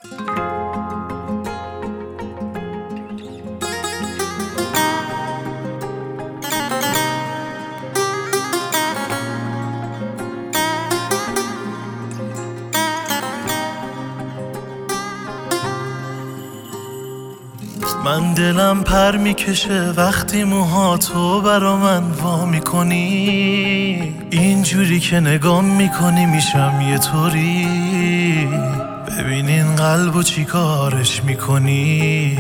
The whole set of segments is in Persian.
من دلم پر میکشه وقتی موهاتو برا من وا میکنی، اینجوری که نگام میکنی میشم یه طوری. ببین این قلبو چی کارش میکنی.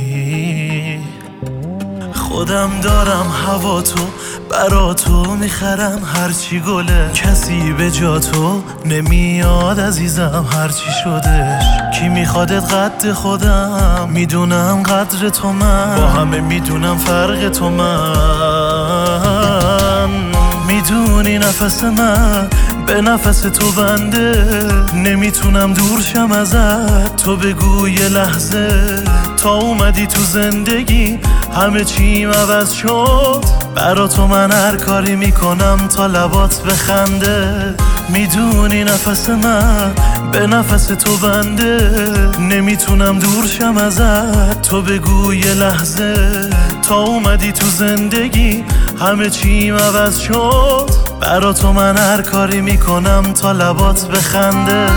خودم دارم هوا تو برا تو میخرم هرچی گله، کسی به جا تو نمیاد عزیزم هرچی شدش. کی میخوادت قد خودم، میدونم قدر تو، من با همه میدونم فرق تو، من میدونی نفس من به نفس تو بنده، نمیتونم دور شم ازت. تو بگو یه لحظه تا اومدی تو زندگی همه چیم عوض شد. برا تو من هر کاری میکنم تا لبات بخنده. میدونی نفس من به نفس تو بنده، نمیتونم دور شم ازت. تو بگو یه لحظه تا اومدی تو زندگی همه چیم عوض شد. برا تو من هر کاری میکنم تا لبات بخنده.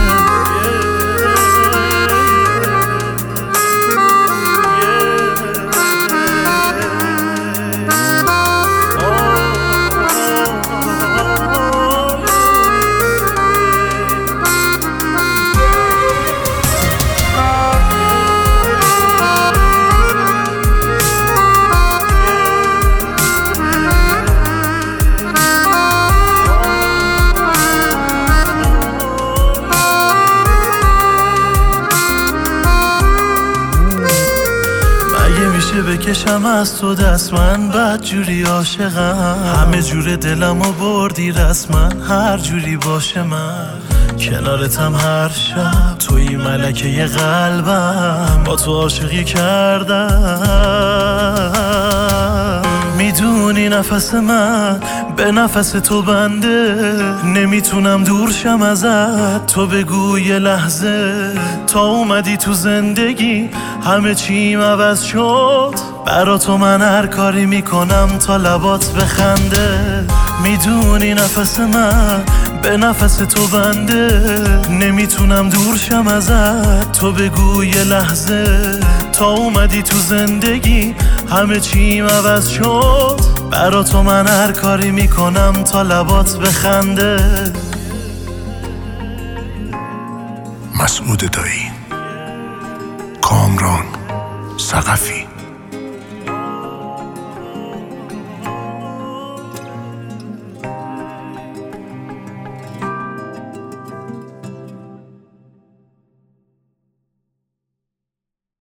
میشه بکشم از تو دست، من بد جوری عاشقم، همه جور دلمو بردی رسما، هر جوری باشه من کنارتم هر شب. توی ملکه ی قلبم، با تو عاشقی کردم. میدونی نفس من به نفس تو بنده، نمیتونم دور شم ازت. تو بگو یه لحظه تا اومدی تو زندگی همه چیم عوض شد. برا تو من هر کاری میکنم تا لبات بخنده. میدونی نفس من به نفس تو بنده، نمیتونم دور شم ازت. تو بگو یه لحظه تا اومدی تو زندگی همه چیم عوض شد. برا تو من هر کاری میکنم تا لبات بخنده. مسعود دایی، کامران ثقفی.